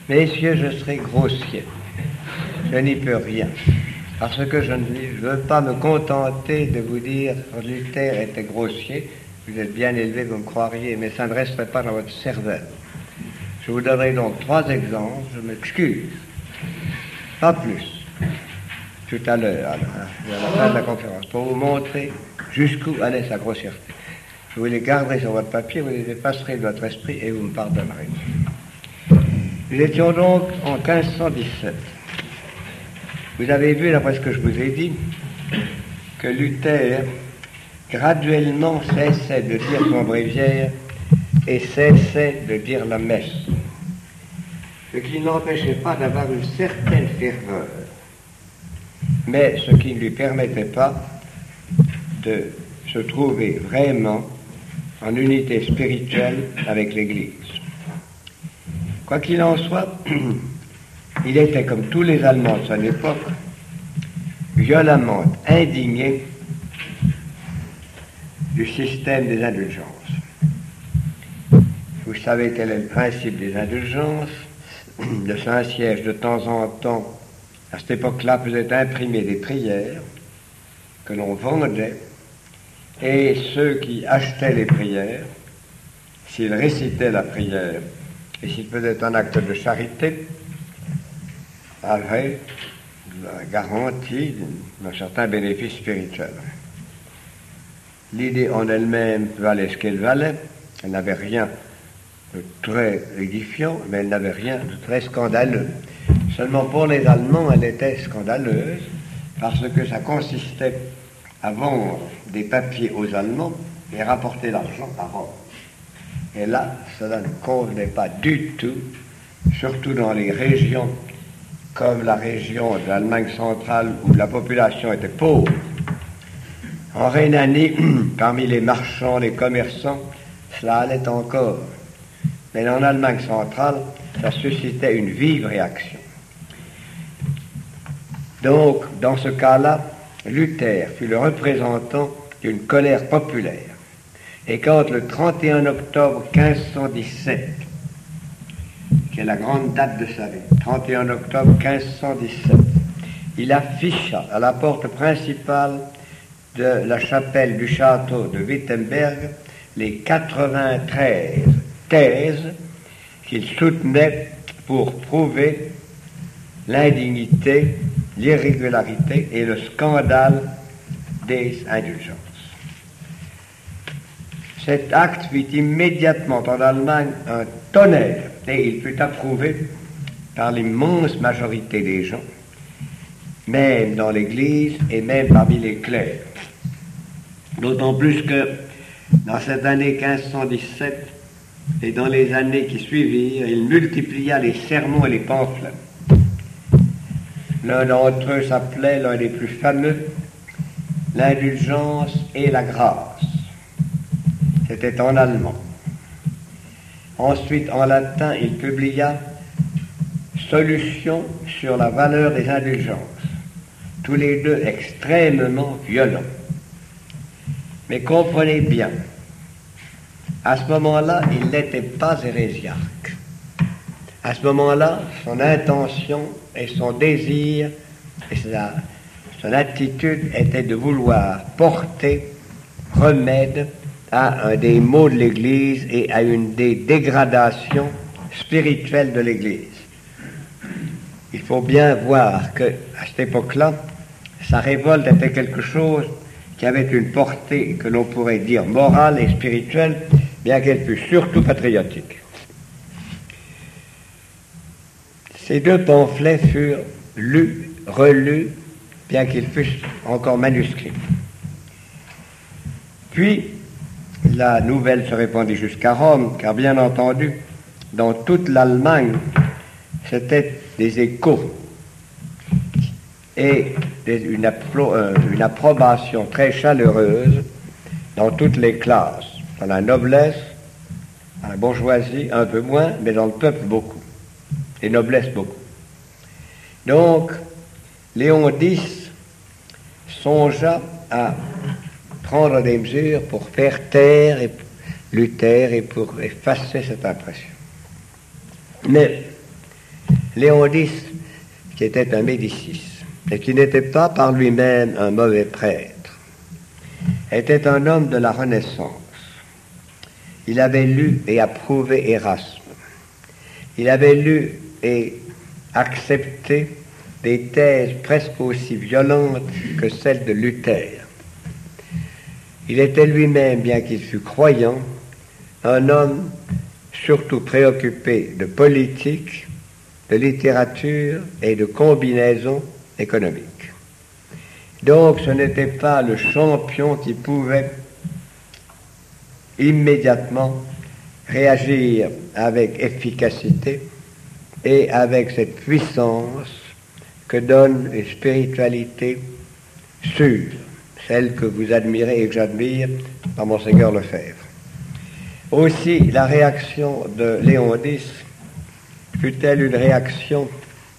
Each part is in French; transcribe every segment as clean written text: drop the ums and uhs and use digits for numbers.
Messieurs, je serai grossier. Je n'y peux rien. Parce que je ne veux pas me contenter de vous dire que Luther était grossier. Vous êtes bien élevé, vous me croiriez, mais ça ne resterait pas dans votre cervelle. Je vous donnerai donc 3 exemples, je m'excuse. Pas plus. Tout à l'heure, à la fin de la conférence, pour vous montrer jusqu'où allait sa grossièreté. Je vous les garderai sur votre papier, vous les effacerez de votre esprit et vous me pardonnerez. Nous étions donc en 1517. Vous avez vu, d'après ce que je vous ai dit, que Luther graduellement cessait de dire son bréviaire et cessait de dire la messe. Ce qui n'empêchait pas d'avoir une certaine ferveur, mais ce qui ne lui permettait pas de se trouver vraiment en unité spirituelle avec l'Église. Quoi qu'il en soit, il était, comme tous les Allemands de son époque, violemment indigné du système des indulgences. Vous savez quel est le principe des indulgences. Le Saint-Siège, de temps en temps, à cette époque-là, faisait imprimer des prières que l'on vendait, et ceux qui achetaient les prières, s'ils récitaient la prière et s'ils faisaient un acte de charité, avaient la garantie d'un certain bénéfice spirituel. L'idée en elle-même valait ce qu'elle valait. Elle n'avait rien de très édifiant, mais elle n'avait rien de très scandaleux. Seulement pour les Allemands, elle était scandaleuse parce que ça consistait à vendre des papiers aux Allemands et rapporter l'argent à Rome. Et là, cela ne convenait pas du tout, surtout dans les régions comme la région de l'Allemagne centrale où la population était pauvre. En Rhénanie, parmi les marchands, les commerçants, cela allait encore. Mais en Allemagne centrale, ça suscitait une vive réaction. Donc, dans ce cas-là, Luther fut le représentant d'une colère populaire. Et quand le 31 octobre 1517, qui est la grande date de sa vie, 31 octobre 1517, il afficha à la porte principale de la chapelle du château de Wittenberg les 93 thèses qu'il soutenait pour prouver l'indignité, l'irrégularité et le scandale des indulgences. Cet acte fit immédiatement en Allemagne un tonnerre et il fut approuvé par l'immense majorité des gens, même dans l'Église et même parmi les clercs. D'autant plus que dans cette année 1517 et dans les années qui suivirent, il multiplia les sermons et les pamphlets. L'un d'entre eux s'appelait, l'un des plus fameux, l'indulgence et la grâce. C'était en allemand. Ensuite, en latin, il publia Solution sur la valeur des indulgences, tous les deux extrêmement violents. Mais comprenez bien, à ce moment-là, il n'était pas hérésiarque. À ce moment-là, son intention et son désir et son attitude était de vouloir porter remède à un des maux de l'Église et à une des dégradations spirituelles de l'Église. Il faut bien voir qu'à cette époque-là, sa révolte était quelque chose qui avait une portée que l'on pourrait dire morale et spirituelle, bien qu'elle fût surtout patriotique. Ces 2 pamphlets furent lus, relus, bien qu'ils fussent encore manuscrits. Puis, la nouvelle se répandit jusqu'à Rome, car bien entendu, dans toute l'Allemagne, c'était des échos et une approbation très chaleureuse dans toutes les classes, dans la noblesse, dans la bourgeoisie un peu moins, mais dans le peuple beaucoup, et noblesse beaucoup. Donc, Léon X songea à prendre des mesures pour faire taire Luther et pour effacer cette impression. Mais Léon X, qui était un Médicis, et qui n'était pas par lui-même un mauvais prêtre, était un homme de la Renaissance. Il avait lu et approuvé Erasme. Il avait lu et accepté des thèses presque aussi violentes que celles de Luther. Il était lui-même, bien qu'il fût croyant, un homme surtout préoccupé de politique, de littérature et de combinaisons économiques. Donc ce n'était pas le champion qui pouvait immédiatement réagir avec efficacité et avec cette puissance que donne une spiritualité sûre, celle que vous admirez et que j'admire par Monseigneur Lefebvre. Aussi, la réaction de Léon X fut-elle une réaction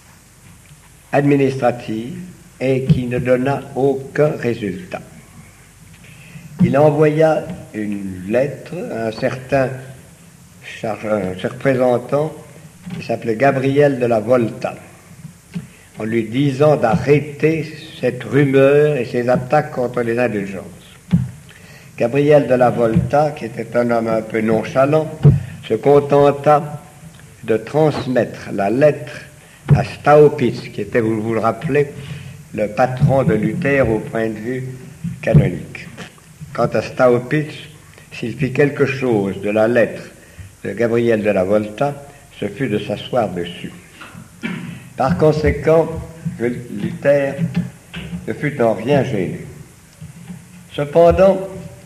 administrative et qui ne donna aucun résultat. Il envoya une lettre à un certain représentant qui s'appelait Gabriel de la Volta, en lui disant d'arrêter cette rumeur et ces attaques contre les indulgences. Gabriel de la Volta, qui était un homme un peu nonchalant, se contenta de transmettre la lettre à Staupitz, qui était, vous le rappelez, le patron de Luther au point de vue canonique. Quant à Staupitz, s'il fit quelque chose de la lettre de Gabriel de la Volta, ce fut de s'asseoir dessus. Par conséquent, Luther ne fut en rien gêné. Cependant,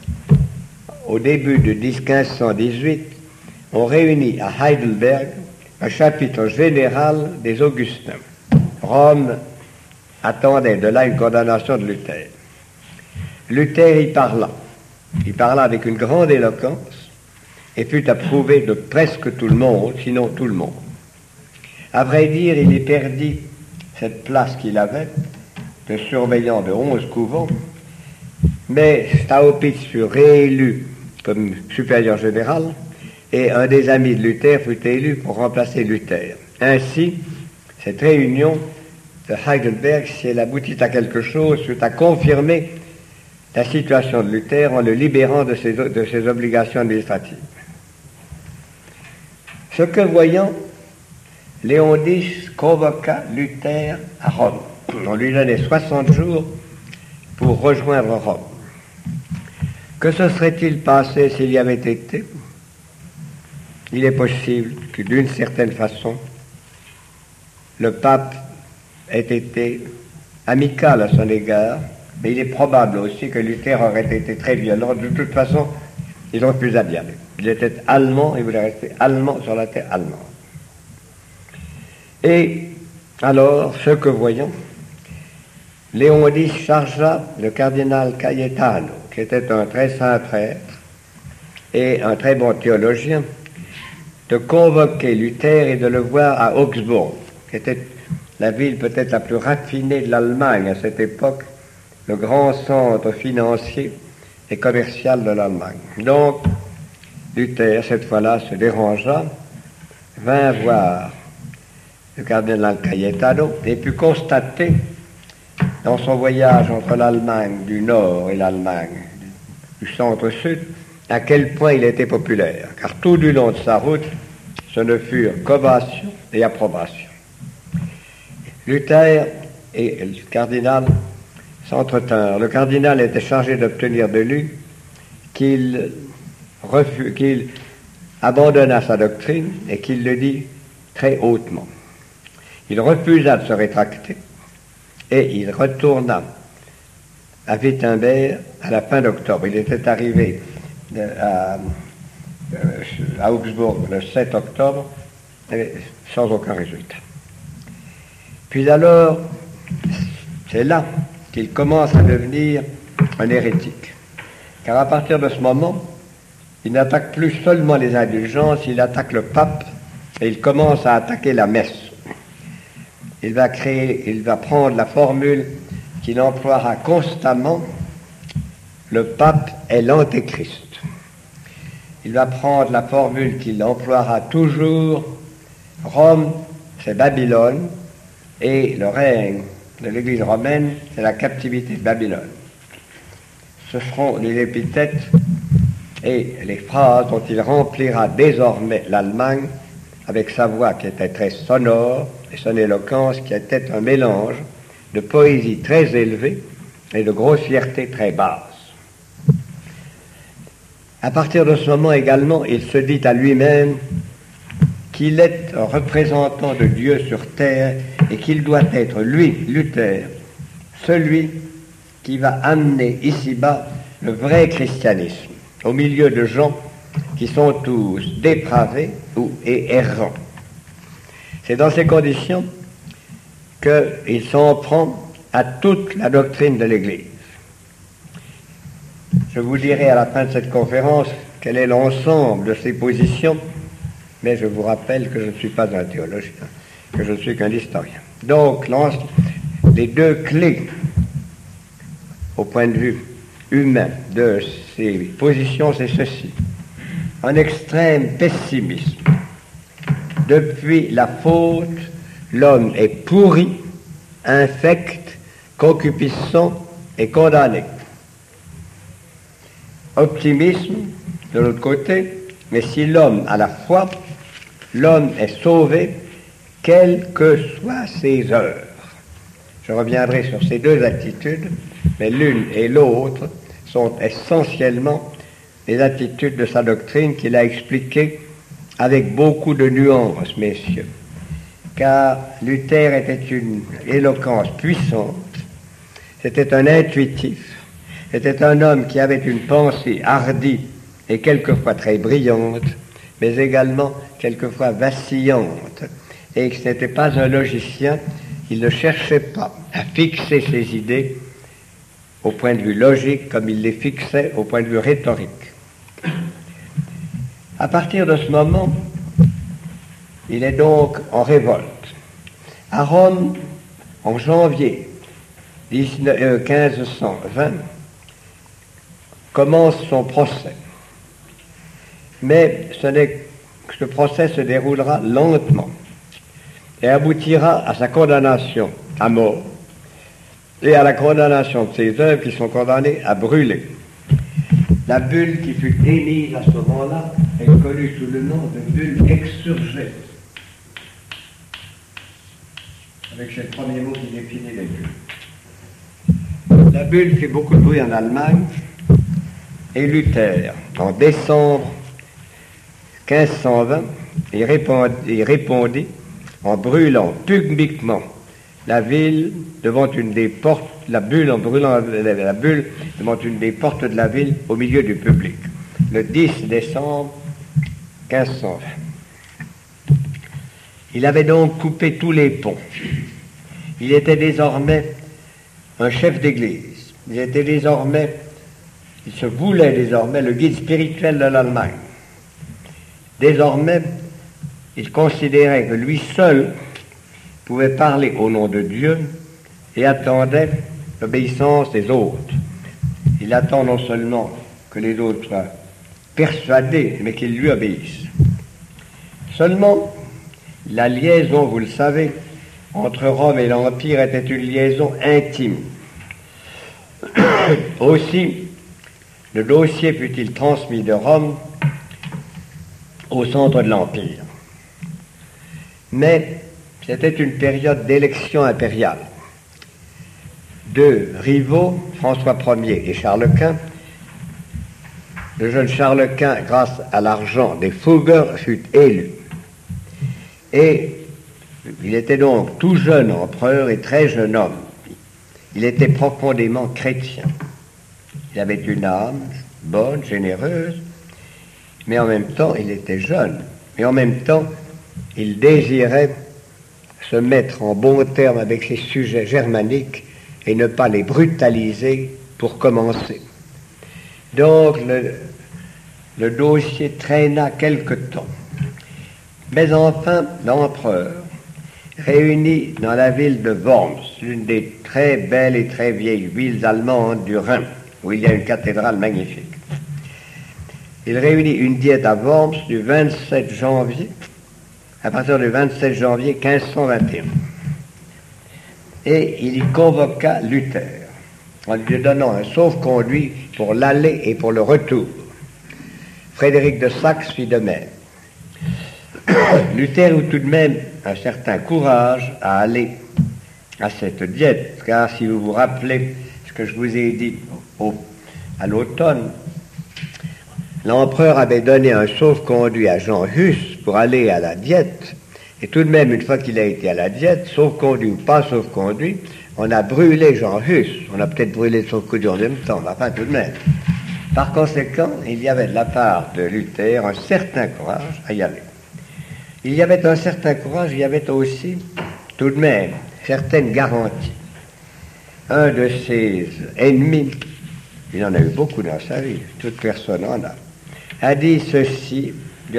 au début de 1518, on réunit à Heidelberg un chapitre général des Augustins. Rome attendait de là une condamnation de Luther. Luther y parla. Il parla avec une grande éloquence et fut approuvé de presque tout le monde, sinon tout le monde. À vrai dire, il y perdit cette place qu'il avait de surveillant de 11 couvents, mais Staupitz fut réélu comme supérieur général et un des amis de Luther fut élu pour remplacer Luther. Ainsi, cette réunion de Heidelberg, si elle aboutit à quelque chose, fut à confirmer la situation de Luther en le libérant de ses obligations administratives. Ce que voyant, Léon X convoqua Luther à Rome. On lui donnait 60 jours pour rejoindre Rome. Que se serait-il passé s'il y avait été? Il est possible que d'une certaine façon, le pape ait été amical à son égard, mais il est probable aussi que Luther aurait été très violent. De toute façon, ils ont plus à bien. Il était allemand, il voulait rester allemand sur la terre allemande. Et alors, ce que voyons, Léon X chargea le cardinal Cayetano, qui était un très saint prêtre et un très bon théologien, de convoquer Luther et de le voir à Augsbourg, qui était la ville peut-être la plus raffinée de l'Allemagne à cette époque, le grand centre financier et commercial de l'Allemagne. Donc, Luther, cette fois-là, se dérangea, vint voir le cardinal Cayetano et put constater, dans son voyage entre l'Allemagne du Nord et l'Allemagne du centre-sud, à quel point il était populaire, car tout du long de sa route, ce ne furent qu'ovations et approbations. Luther et le cardinal s'entretinrent. Le cardinal était chargé d'obtenir de lui qu'il abandonnât sa doctrine et qu'il le dit très hautement. Il refusa de se rétracter et il retourna à Wittenberg à la fin d'octobre. Il était arrivé à Augsbourg le 7 octobre sans aucun résultat. Puis alors, c'est là qu'il commence à devenir un hérétique. Car à partir de ce moment, il n'attaque plus seulement les indulgences, il attaque le pape et il commence à attaquer la messe. Il va prendre la formule qu'il emploiera constamment, le pape est l'antéchrist. Il va prendre la formule qu'il emploiera toujours, Rome c'est Babylone, et le règne de l'Église romaine, c'est la captivité de Babylone. Ce seront les épithètes et les phrases dont il remplira désormais l'Allemagne avec sa voix qui était très sonore et son éloquence qui était un mélange de poésie très élevée et de grossièreté très basse. À partir de ce moment également, il se dit à lui-même qu'il est un représentant de Dieu sur terre et qu'il doit être, lui, Luther, celui qui va amener ici-bas le vrai christianisme au milieu de gens qui sont tous dépravés et errants. C'est dans ces conditions qu'il s'en prend à toute la doctrine de l'Église. Je vous dirai à la fin de cette conférence quel est l'ensemble de ces positions, mais je vous rappelle que je ne suis pas un théologien, que je ne suis qu'un historien. Donc, les deux clés, au point de vue humain, de ces positions, c'est ceci. Un extrême pessimisme. Depuis la faute, l'homme est pourri, infect, concupiscent et condamné. Optimisme, de l'autre côté, mais si l'homme a la foi, l'homme est sauvé, quelles que soient ses heures. Je reviendrai sur ces deux attitudes, mais l'une et l'autre sont essentiellement les attitudes de sa doctrine qu'il a expliquées avec beaucoup de nuances, messieurs. Car Luther était une éloquence puissante, c'était un intuitif, c'était un homme qui avait une pensée hardie et quelquefois très brillante, mais également quelquefois vacillante, et que ce n'était pas un logicien, il ne cherchait pas à fixer ses idées au point de vue logique comme il les fixait au point de vue rhétorique. À partir de ce moment, il est donc en révolte. À Rome, en janvier 1520, commence son procès. Mais ce procès se déroulera lentement et aboutira à sa condamnation à mort et à la condamnation de ses œuvres qui sont condamnées à brûler. La bulle qui fut émise à ce moment-là est connue sous le nom de bulle exsurgée, avec ce premier mot qui définit les bulles. La bulle fait beaucoup de bruit en Allemagne, et Luther, en décembre 1520, il répondit en brûlant publiquement la ville devant une des portes, la bulle en brûlant la bulle devant une des portes de la ville au milieu du public, le 10 décembre 1520. Il avait donc coupé tous les ponts. Il était désormais un chef d'église. Il se voulait désormais le guide spirituel de l'Allemagne. Désormais, il considérait que lui seul pouvait parler au nom de Dieu et attendait l'obéissance des autres. Il attend non seulement que les autres soient persuadés, mais qu'ils lui obéissent. Seulement, la liaison, vous le savez, entre Rome et l'Empire était une liaison intime. Aussi, le dossier fut-il transmis de Rome au centre de l'Empire. Mais c'était une période d'élection impériale. Deux rivaux, François Ier et Charles Quint. Le jeune Charles Quint, grâce à l'argent des Fugger, fut élu. Et il était donc tout jeune empereur et très jeune homme. Il était profondément chrétien. Il avait une âme bonne, généreuse, mais en même temps, il était jeune. Et en même temps, il désirait se mettre en bon terme avec ses sujets germaniques et ne pas les brutaliser pour commencer. Donc, le dossier traîna quelque temps. Mais enfin, l'empereur réunit dans la ville de Worms, l'une des très belles et très vieilles villes allemandes du Rhin, où il y a une cathédrale magnifique. Il réunit une diète à Worms du 27 janvier à partir du 27 janvier 1521. Et il y convoqua Luther, en lui donnant un sauf-conduit pour l'aller et pour le retour. Frédéric de Saxe fit de même. Luther eut tout de même un certain courage à aller à cette diète, car si vous vous rappelez ce que je vous ai dit à l'automne, l'empereur avait donné un sauf-conduit à Jean Hus pour aller à la diète, et tout de même, une fois qu'il a été à la diète, sauf-conduit ou pas sauf-conduit, on a brûlé Jean Hus. On a peut-être brûlé le sauf-conduit en même temps, mais enfin tout de même. Par conséquent, il y avait de la part de Luther un certain courage à y aller. Il y avait un certain courage, il y avait aussi, tout de même, certaines garanties. Un de ses ennemis, il en a eu beaucoup dans sa vie, toute personne en a, lui a dit ceci,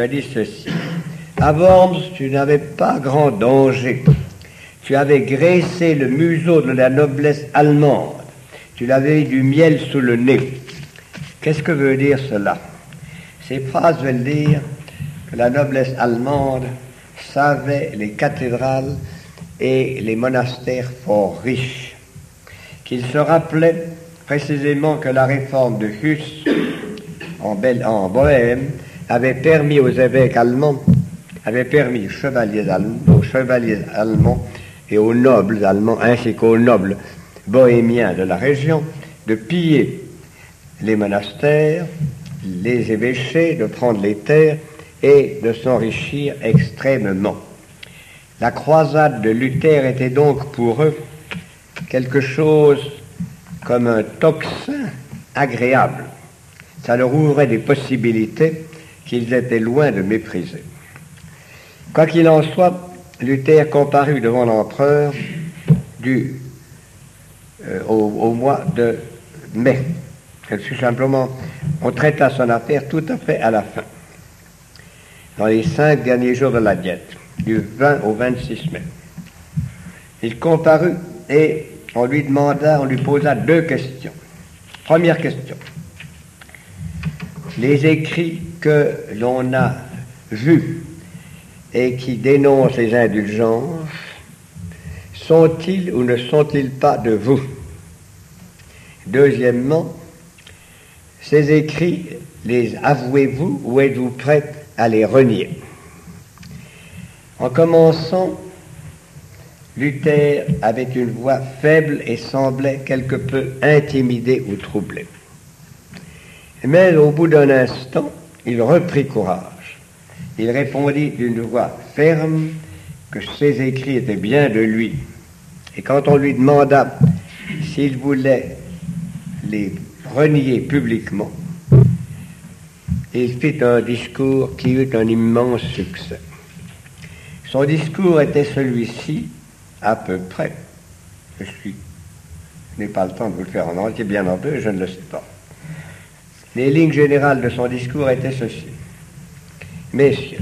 à Worms, tu n'avais pas grand danger. Tu avais graissé le museau de la noblesse allemande. Tu l'avais eu du miel sous le nez. Qu'est-ce que veut dire cela? Ces phrases veulent dire que la noblesse allemande savait les cathédrales et les monastères fort riches, qu'il se rappelait précisément que la réforme de Hus en Bohême avait permis aux évêques allemands, avait permis aux chevaliers allemands et aux nobles allemands ainsi qu'aux nobles bohémiens de la région de piller les monastères, les évêchés, de prendre les terres et de s'enrichir extrêmement. La croisade de Luther était donc pour eux quelque chose comme un tocsin agréable. Ça leur ouvrait des possibilités qu'ils étaient loin de mépriser. Quoi qu'il en soit, Luther comparut devant l'empereur au mois de mai. C'est tout simplement, on traita son affaire tout à fait à la fin, dans les 5 derniers jours de la diète, du 20 au 26 mai. Il comparut et on lui posa 2 questions. Première question. Les écrits que l'on a vus et qui dénoncent les indulgences, sont-ils ou ne sont-ils pas de vous? Deuxièmement, ces écrits, les avouez-vous ou êtes-vous prêt à les renier? En commençant, Luther avait une voix faible et semblait quelque peu intimidé ou troublé. Mais au bout d'un instant, il reprit courage. Il répondit d'une voix ferme que ses écrits étaient bien de lui. Et quand on lui demanda s'il voulait les renier publiquement, il fit un discours qui eut un immense succès. Son discours était celui-ci, à peu près. Je n'ai pas le temps de vous le faire en entier, bien entendu, je ne le sais pas. Les lignes générales de son discours étaient ceci. Messieurs,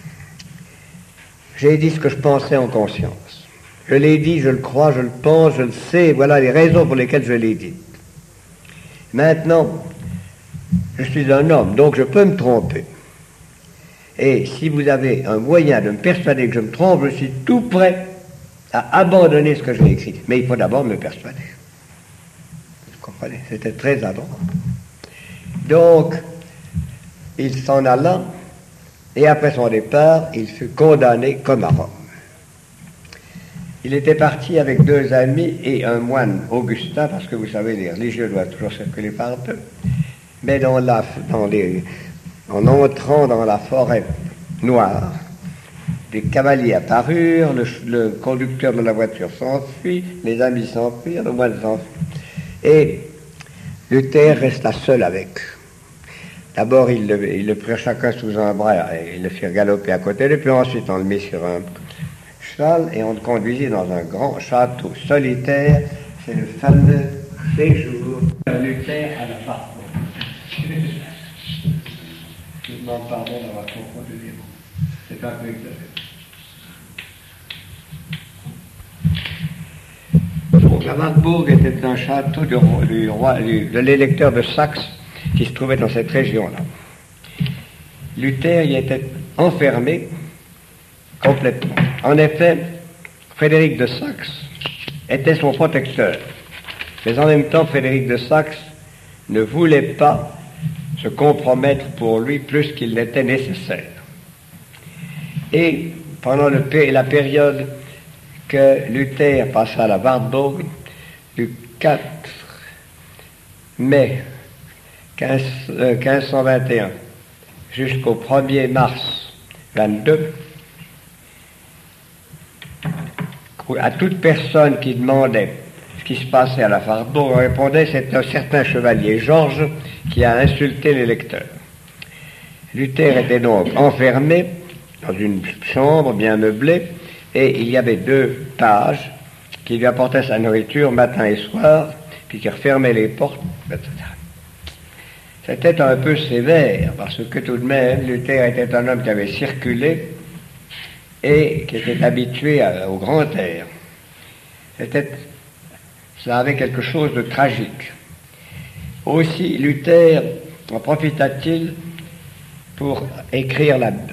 j'ai dit ce que je pensais en conscience. Je l'ai dit, je le crois, je le pense, je le sais, voilà les raisons pour lesquelles je l'ai dit. Maintenant, je suis un homme, donc je peux me tromper. Et si vous avez un moyen de me persuader que je me trompe, je suis tout prêt à abandonner ce que j'ai écrit. Mais il faut d'abord me persuader. Vous comprenez? C'était très important. Donc, il s'en alla, et après son départ, il fut condamné comme à Rome. Il était parti avec 2 amis et un moine Augustin, parce que vous savez, les religieux doivent toujours circuler par deux. Mais en entrant dans la forêt noire, des cavaliers apparurent, le conducteur de la voiture s'enfuit, les amis s'enfuirent, le moine s'enfuit. Et Luther resta seul avec eux. D'abord, ils le prirent chacun sous un bras et ils le firent galoper à côté d'eux, puis ensuite on le mit sur un cheval et on le conduisit dans un grand château solitaire. C'est le fameux séjour de Luther à la Parcours. Je vous demande pardon d'avoir confondu les mots. C'est un peu exagéré. Donc la Wartburg était un château de l'électeur de Saxe qui se trouvait dans cette région-là. Luther y était enfermé complètement. En effet, Frédéric de Saxe était son protecteur. Mais en même temps, Frédéric de Saxe ne voulait pas se compromettre pour lui plus qu'il n'était nécessaire. Et pendant la période que Luther passa à la Wartburg, du 4 mai 1521 jusqu'au 1er mars 22, à toute personne qui demandait ce qui se passait à la Wartburg, on répondait c'est un certain chevalier Georges qui a insulté les lecteurs. Luther était donc enfermé dans une chambre bien meublée et il y avait 2 pages qui lui apportaient sa nourriture matin et soir, puis qui refermaient les portes, etc. C'était un peu sévère parce que tout de même Luther était un homme qui avait circulé et qui était habitué au grand air. Ça avait quelque chose de tragique. Aussi, Luther en profita-t-il pour écrire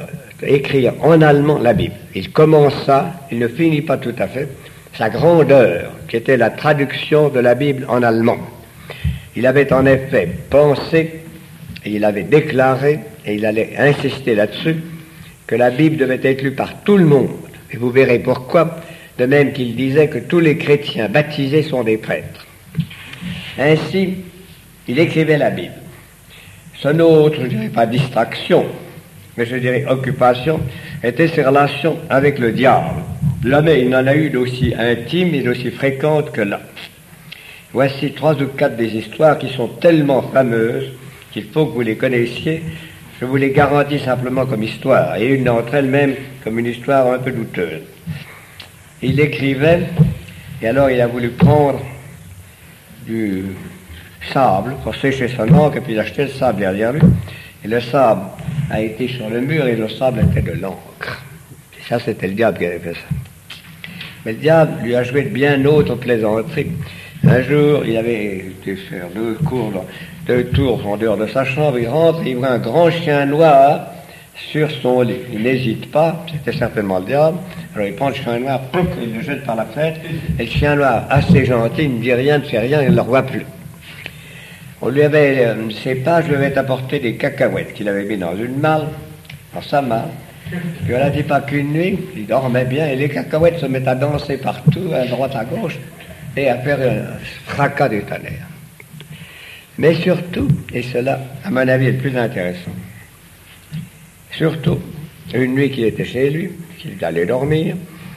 en allemand la Bible. Il commença, il ne finit pas tout à fait, sa grandeur, qui était la traduction de la Bible en allemand. Il avait en effet pensé, et il avait déclaré, et il allait insister là-dessus, que la Bible devait être lue par tout le monde. Et vous verrez pourquoi, de même qu'il disait que tous les chrétiens baptisés sont des prêtres. Ainsi, il écrivait la Bible. Son autre, je ne dirais pas distraction, mais je dirais occupation, était ses relations avec le diable. Jamais il n'en a eu d'aussi intime et d'aussi fréquente que là. Voici 3 ou 4 des histoires qui sont tellement fameuses qu'il faut que vous les connaissiez. Je vous les garantis simplement comme histoire, et une d'entre elles même comme une histoire un peu douteuse. Il écrivait, et alors il a voulu prendre du sable pour sécher son encre, et puis il a jeté le sable derrière lui, et le sable a été sur le mur, et le sable était de l'encre. Et ça, c'était le diable qui avait fait ça. Mais le diable lui a joué de bien d'autres plaisanteries. Un jour, il avait été faire 2 tours en dehors de sa chambre, il rentre et il voit un grand chien noir sur son lit. Il n'hésite pas, c'était certainement le diable. Alors il prend le chien noir, il le jette par la fenêtre, et le chien noir, assez gentil, il ne dit rien, ne fait rien, il ne le revoit plus. On lui avait, ses pages lui avaient apporté des cacahuètes qu'il avait mis dans une malle, dans sa malle. Puis on n'a dit pas qu'une nuit, il dormait bien, et les cacahuètes se mettent à danser partout, à droite, à gauche, et à faire un fracas du tonnerre. Mais surtout, et cela, à mon avis, est le plus intéressant, surtout, une nuit qu'il était chez lui, qu'il allait dormir,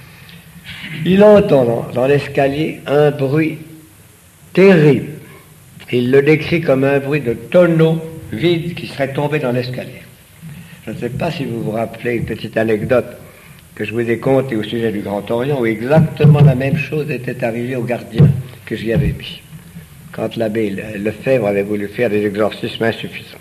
il entend dans l'escalier un bruit terrible. Il le décrit comme un bruit de tonneau vide qui serait tombé dans l'escalier. Je ne sais pas si vous vous rappelez une petite anecdote que je vous ai contée au sujet du Grand Orient, où exactement la même chose était arrivée au gardien que j'y avais mis, quand l'abbé Lefebvre avait voulu faire des exorcismes insuffisants.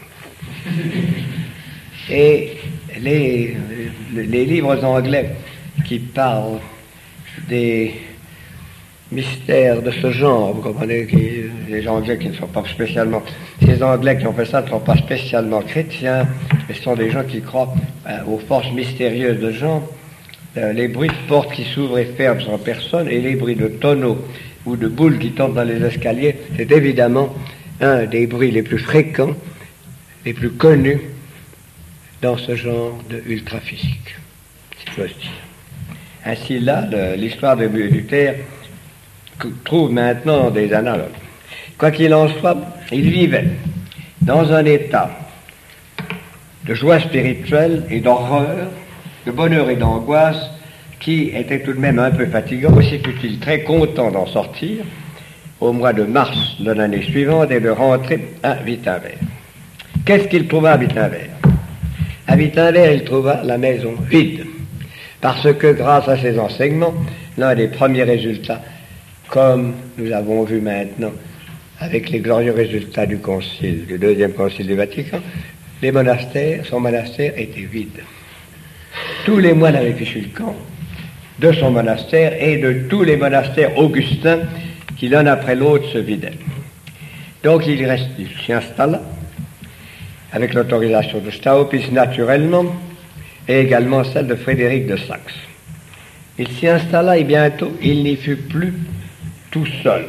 Et les livres anglais qui parlent des mystères de ce genre, vous comprenez, les Anglais qui ne sont pas spécialement, ces Anglais qui ont fait ça ne sont pas spécialement chrétiens, mais ce sont des gens qui croient aux forces mystérieuses de gens, les bruits de portes qui s'ouvrent et ferment sans personne, et les bruits de tonneaux ou de boules qui tombent dans les escaliers, c'est évidemment un des bruits les plus fréquents, les plus connus dans ce genre de ultraphysique, si j'ose dire. Ainsi là, l'histoire de Luther trouve maintenant des analogues. Quoi qu'il en soit, il vivait dans un état de joie spirituelle et d'horreur, de bonheur et d'angoisse, qui était tout de même un peu fatigant, aussi fut-il très content d'en sortir au mois de mars de l'année suivante et de rentrer à Wittenberg. Qu'est-ce qu'il trouva à Wittenberg? À Wittenberg, il trouva la maison vide, parce que grâce à ses enseignements, l'un des premiers résultats, comme nous avons vu maintenant avec les glorieux résultats du concile, du deuxième concile du Vatican, son monastère était vide. Tous les moines avaient fichu le camp de son monastère et de tous les monastères augustins qui l'un après l'autre se vidaient. Donc il s'y installa avec l'autorisation de Staupitz naturellement, et également celle de Frédéric de Saxe. Il s'y installa et bientôt il n'y fut plus tout seul.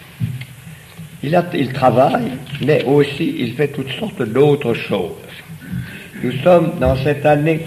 Il travaille, mais aussi il fait toutes sortes d'autres choses. Nous sommes dans cette année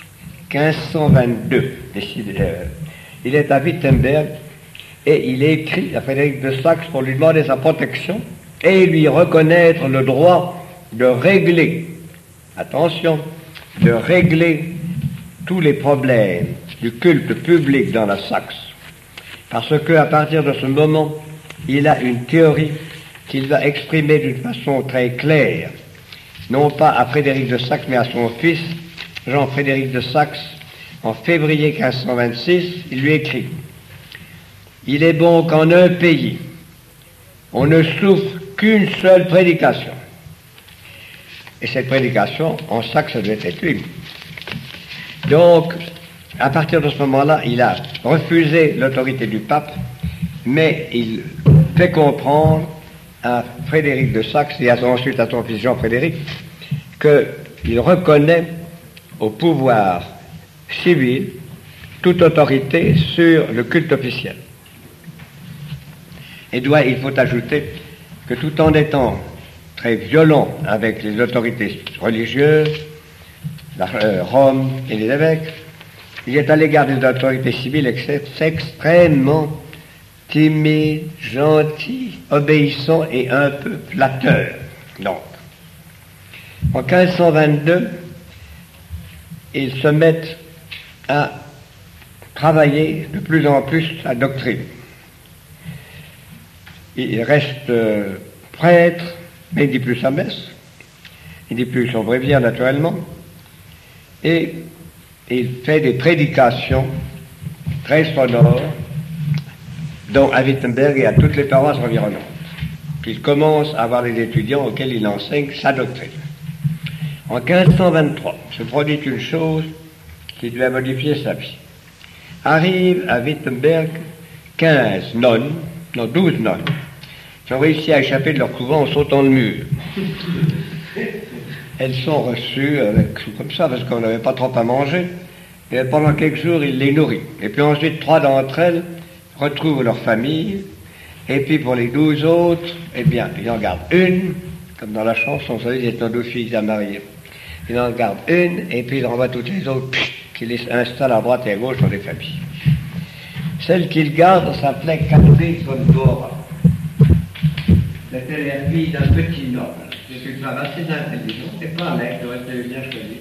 1522. Il est à Wittenberg et il écrit à Frédéric de Saxe pour lui demander sa protection et lui reconnaître le droit de régler, attention, de régler tous les problèmes du culte public dans la Saxe. Parce qu'à partir de ce moment, il a une théorie qu'il va exprimer d'une façon très claire, non pas à Frédéric de Saxe, mais à son fils, Jean-Frédéric de Saxe, en février 1526, il lui écrit « Il est bon qu'en un pays, on ne souffre qu'une seule prédication. » Et cette prédication, en Saxe, ça devait être une. Donc, à partir de ce moment-là, il a refusé l'autorité du pape, mais il fait comprendre à Frédéric de Saxe et ensuite à son fils Jean-Frédéric qu'il reconnaît au pouvoir civil toute autorité sur le culte officiel. Et il faut ajouter que tout en étant très violent avec les autorités religieuses, Rome et les évêques, il est à l'égard des autorités civiles extrêmement timide, gentil, obéissant et un peu flatteur. Donc, en 1522, ils se mettent à travailler de plus en plus la doctrine. Il reste prêtre, mais il ne dit plus sa messe, il ne dit plus son bréviaire naturellement, et il fait des prédications très sonores, dont à Wittenberg et à toutes les paroisses environnantes. Il commence à avoir des étudiants auxquels il enseigne sa doctrine. En 1523, se produit une chose qui devait modifier sa vie. Arrive à Wittenberg 12 nonnes, qui ont réussi à échapper de leur couvent en sautant le mur. Elles sont reçues comme ça, parce qu'on n'avait pas trop à manger, et pendant quelques jours, il les nourrit. Et puis ensuite, 3 d'entre elles retrouvent leur famille, et puis pour les 12 autres, eh bien, il en garde une, comme dans la chanson, vous savez, il y a 12 filles à marier. Il en garde une, et puis il renvoie toutes les autres, qu'il les installe à droite et à gauche dans les familles. Celle qu'il garde s'appelait Catherine von Bora. C'était la fille d'un petit noble. C'est une femme assez intelligente, et pas laide, elle aurait été bien choisie.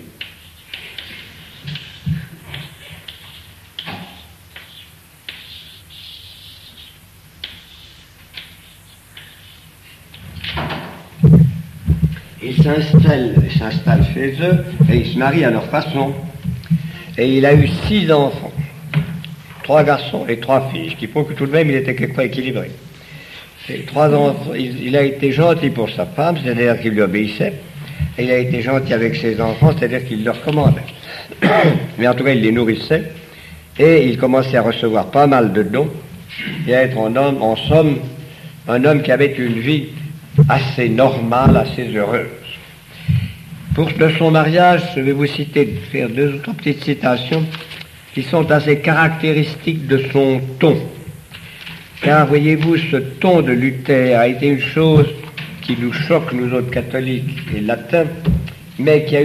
Ils s'installent chez eux et ils se marient à leur façon. Et il a eu 6 enfants, 3 garçons et 3 filles, ce qui prouve que tout de même il était quelque part équilibré. Et 3 enfants, il a été gentil pour sa femme, c'est-à-dire qu'il lui obéissait, et il a été gentil avec ses enfants, c'est-à-dire qu'il leur commandait. Mais en tout cas, il les nourrissait, et il commençait à recevoir pas mal de dons, et à être un homme, en somme, un homme qui avait une vie assez normale, assez heureuse. Pour de son mariage, je vais vous faire 2 autres petites citations qui sont assez caractéristiques de son ton. Car, voyez-vous, ce ton de Luther a été une chose qui nous choque, nous autres catholiques et latins, mais qui a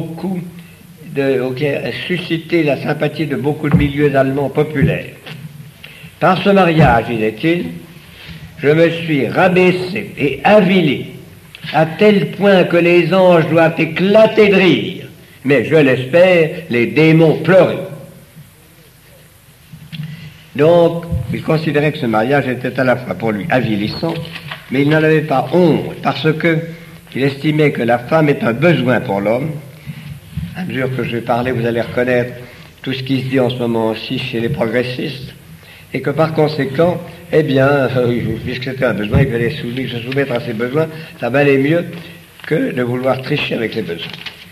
suscité la sympathie de beaucoup de milieux allemands populaires. Par ce mariage, disait-il, je me suis rabaissé et avili à tel point que les anges doivent éclater de rire, mais je l'espère, les démons pleurer. Donc, il considérait que ce mariage était à la fois pour lui avilissant, mais il n'en avait pas honte, parce que il estimait que la femme est un besoin pour l'homme. À mesure que je vais parler, vous allez reconnaître tout ce qui se dit en ce moment-ci chez les progressistes, et que par conséquent, eh bien, puisque c'était un besoin, il fallait se soumettre à ses besoins, ça valait mieux que de vouloir tricher avec ses besoins.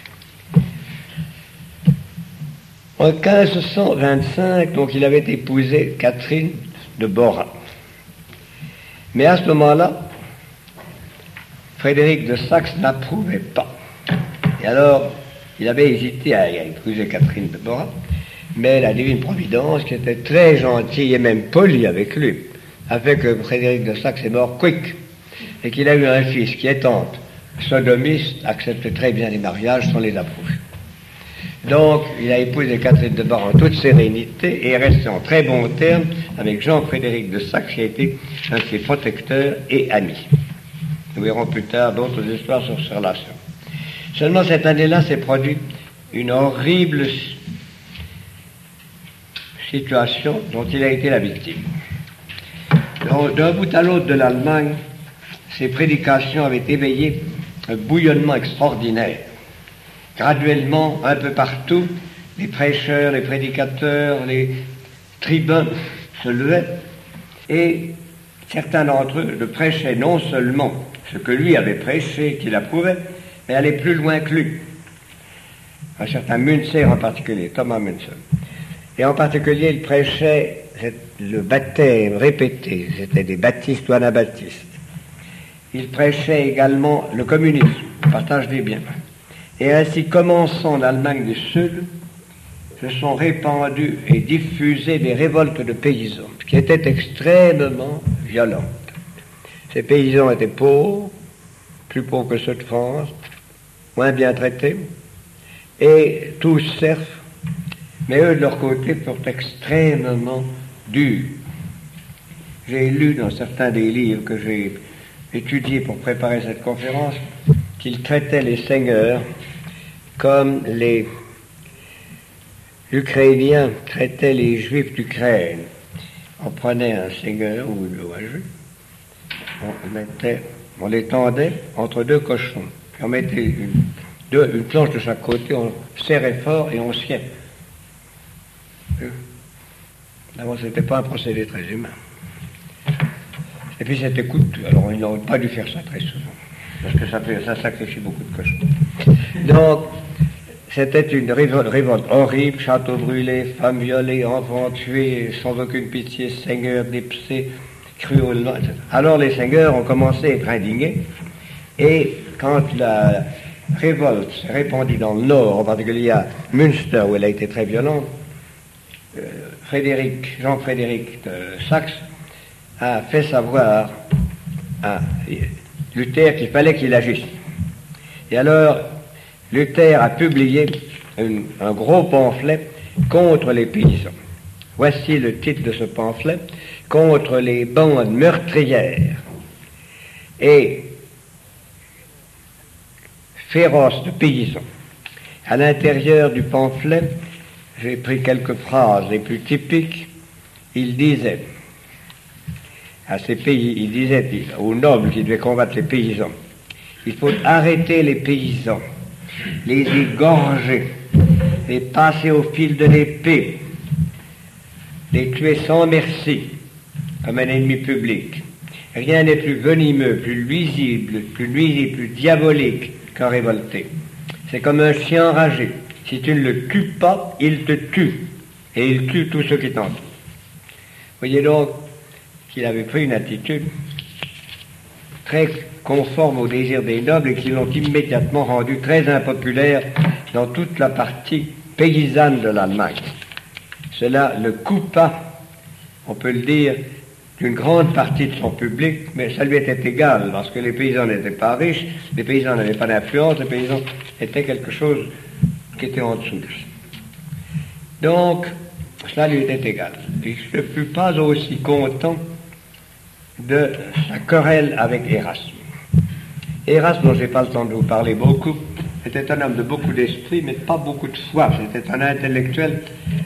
En 1525, donc, il avait épousé Catherine de Bora. Mais à ce moment-là, Frédéric de Saxe n'approuvait pas. Et alors, Il avait hésité à épouser Catherine de Bora, mais la divine providence, qui était très gentille et même polie avec lui, a fait que Frédéric de Saxe est mort quick, et qu'il a eu un fils qui, étant sodomiste, accepte très bien les mariages sans les approcher. Donc, il a épousé Catherine de Bora en toute sérénité et est resté en très bons termes avec Jean-Frédéric de Saxe, qui a été un de ses protecteurs et amis. Nous verrons plus tard d'autres histoires sur ces relations. Seulement, cette année-là s'est produite une horrible situation dont il a été la victime. D'un bout à l'autre de l'Allemagne, ses prédications avaient éveillé un bouillonnement extraordinaire. Graduellement, un peu partout, les prêcheurs, les prédicateurs, les tribuns se levaient et certains d'entre eux ne prêchaient non seulement ce que lui avait prêché, qu'il approuvait, mais allaient plus loin que lui. Un certain Münzer en particulier, Thomas Münzer. Et en particulier, il prêchait le baptême répété, c'était des baptistes ou anabaptistes. Il prêchait également le communisme, le partage des biens. Et ainsi, commençant en Allemagne du Sud, se sont répandues et diffusées des révoltes de paysans, qui étaient extrêmement violentes. Ces paysans étaient pauvres, plus pauvres que ceux de France, moins bien traités, et tous serfs, mais eux, de leur côté, furent extrêmement durs. J'ai lu dans certains des livres que j'ai étudiés pour préparer cette conférence qu'ils traitaient les seigneurs comme les Ukrainiens traitaient les Juifs d'Ukraine. On prenait un seigneur ou un juif, on les tendait entre deux cochons, puis on mettait une planche de chaque côté, on serrait fort et on sciait. D'abord, c'était pas un procédé très humain. Et puis c'était coûteux, alors ils n'auraient pas dû faire ça très souvent, parce que ça sacrifie beaucoup de cochons. Donc, c'était une révolte horrible, châteaux brûlés, femmes violées, enfants tués, sans aucune pitié, seigneurs dépecés, cruellement, etc. Alors les seigneurs ont commencé à être indignés, et quand la révolte s'est répandue dans le nord, en particulier à Münster, où elle a été très violente, Jean-Frédéric de Saxe a fait savoir à Luther qu'il fallait qu'il agisse. Et alors, Luther a publié un gros pamphlet contre les paysans. Voici le titre de ce pamphlet: contre les bandes meurtrières et féroces de paysans. À l'intérieur du pamphlet, j'ai pris quelques phrases les plus typiques. Il disait à ces pays, il disait aux nobles qui devaient combattre les paysans: il faut arrêter les paysans, les égorger, les passer au fil de l'épée, les tuer sans merci, comme un ennemi public. Rien n'est plus venimeux, plus nuisible, plus diabolique qu'un révolté. C'est comme un chien enragé. Si tu ne le tues pas, il te tue, et il tue tous ceux qui t'entourent. Voyez donc qu'il avait pris une attitude très conforme au désir des nobles et qui l'ont immédiatement rendu très impopulaire dans toute la partie paysanne de l'Allemagne. Cela le coupa, on peut le dire, d'une grande partie de son public, mais ça lui était égal, parce que les paysans n'étaient pas riches, les paysans n'avaient pas d'influence, les paysans étaient quelque chose qui était en dessous de ça. Donc, cela lui était égal. Il ne fut pas aussi content de sa querelle avec Érasme. Érasme, dont je n'ai pas le temps de vous parler beaucoup, était un homme de beaucoup d'esprit, mais pas beaucoup de foi. C'était un intellectuel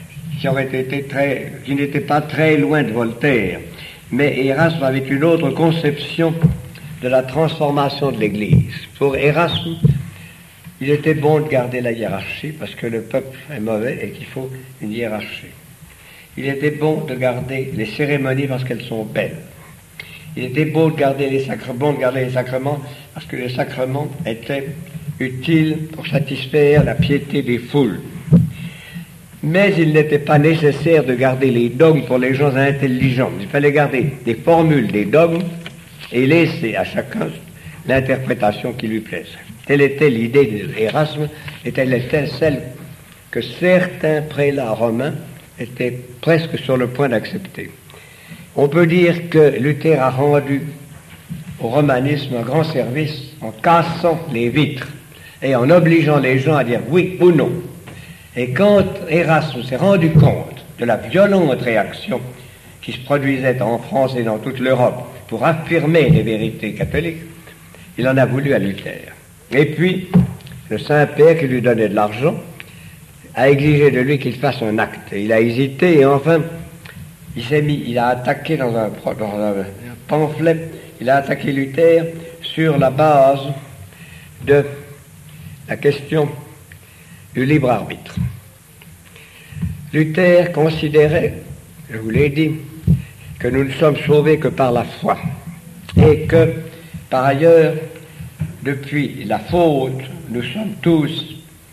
qui n'était pas très loin de Voltaire. Mais Érasme avait une autre conception de la transformation de l'Église. Pour Érasme, il était bon de garder la hiérarchie, parce que le peuple est mauvais et qu'il faut une hiérarchie. Il était bon de garder les cérémonies parce qu'elles sont belles. Il était beau de garder les sacrements, parce que les sacrements étaient utiles pour satisfaire la piété des foules. Mais il n'était pas nécessaire de garder les dogmes pour les gens intelligents. Il fallait garder des formules, des dogmes, et laisser à chacun l'interprétation qui lui plaisait. Telle était l'idée d'Erasme, et telle était celle que certains prélats romains étaient presque sur le point d'accepter. On peut dire que Luther a rendu au romanisme un grand service en cassant les vitres et en obligeant les gens à dire oui ou non. Et quand Erasme s'est rendu compte de la violente réaction qui se produisait en France et dans toute l'Europe pour affirmer les vérités catholiques, il en a voulu à Luther. Et puis, le Saint-Père, qui lui donnait de l'argent, a exigé de lui qu'il fasse un acte. Et il a hésité et enfin, il a attaqué dans un pamphlet, il a attaqué Luther sur la base de la question du libre arbitre. Luther considérait, je vous l'ai dit, que nous ne sommes sauvés que par la foi et que, par ailleurs, depuis la faute, nous sommes tous